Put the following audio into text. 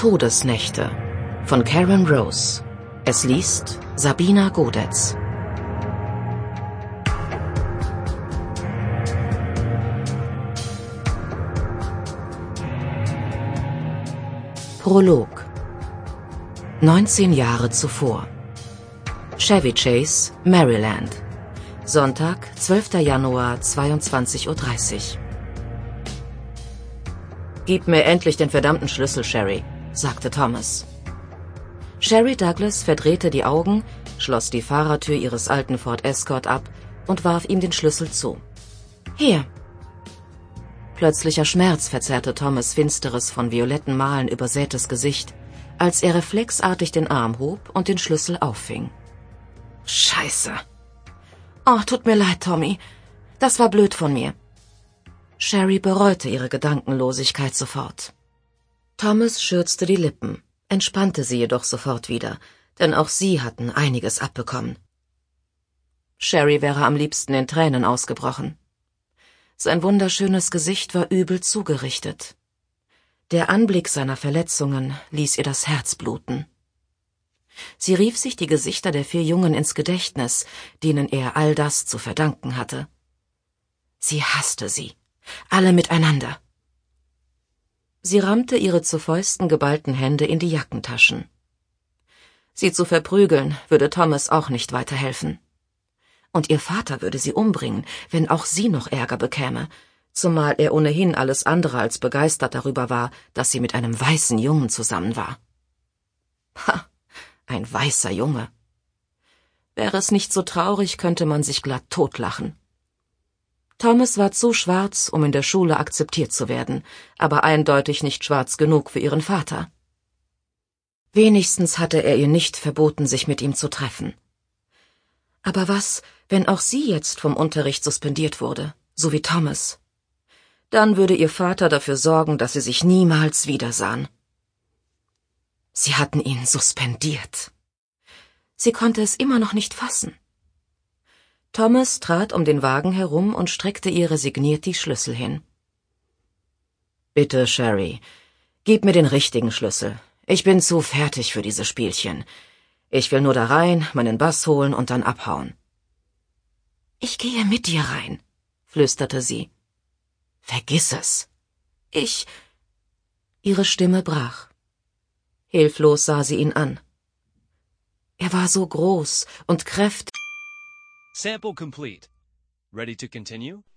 Todesnächte von Karen Rose. Es liest Sabina Godetz. Prolog. 19 Jahre zuvor. Chevy Chase, Maryland. Sonntag, 12. Januar, 22:30 Uhr. »Gib mir endlich den verdammten Schlüssel, Sherry«, sagte Thomas. Sherry Douglas verdrehte die Augen, schloss die Fahrertür ihres alten Ford Escort ab und warf ihm den Schlüssel zu. »Hier.« Plötzlicher Schmerz verzerrte Thomas' finsteres, von violetten Malen übersätes Gesicht, als er reflexartig den Arm hob und den Schlüssel auffing. »Scheiße!« »Oh, tut mir leid, Tommy. Das war blöd von mir.« Sherry bereute ihre Gedankenlosigkeit sofort. Thomas schürzte die Lippen, entspannte sie jedoch sofort wieder, denn auch sie hatten einiges abbekommen. Sherry wäre am liebsten in Tränen ausgebrochen. Sein wunderschönes Gesicht war übel zugerichtet. Der Anblick seiner Verletzungen ließ ihr das Herz bluten. Sie rief sich die Gesichter der 4 Jungen ins Gedächtnis, denen er all das zu verdanken hatte. Sie hasste sie. Alle miteinander. Sie rammte ihre zu Fäusten geballten Hände in die Jackentaschen. Sie zu verprügeln, würde Thomas auch nicht weiterhelfen. Und ihr Vater würde sie umbringen, wenn auch sie noch Ärger bekäme, zumal er ohnehin alles andere als begeistert darüber war, dass sie mit einem weißen Jungen zusammen war. Ha, ein weißer Junge. Wäre es nicht so traurig, könnte man sich glatt totlachen. Thomas war zu schwarz, um in der Schule akzeptiert zu werden, aber eindeutig nicht schwarz genug für ihren Vater. Wenigstens hatte er ihr nicht verboten, sich mit ihm zu treffen. Aber was, wenn auch sie jetzt vom Unterricht suspendiert wurde, so wie Thomas? Dann würde ihr Vater dafür sorgen, dass sie sich niemals wiedersahen. Sie hatten ihn suspendiert. Sie konnte es immer noch nicht fassen. Thomas trat um den Wagen herum und streckte ihr resigniert die Schlüssel hin. »Bitte, Sherry, gib mir den richtigen Schlüssel. Ich bin zu fertig für diese Spielchen. Ich will nur da rein, meinen Bass holen und dann abhauen.« »Ich gehe mit dir rein«, flüsterte sie. »Vergiss es. Ihre Stimme brach. Hilflos sah sie ihn an. Er war so groß und kräftig. Sample complete. Ready to continue?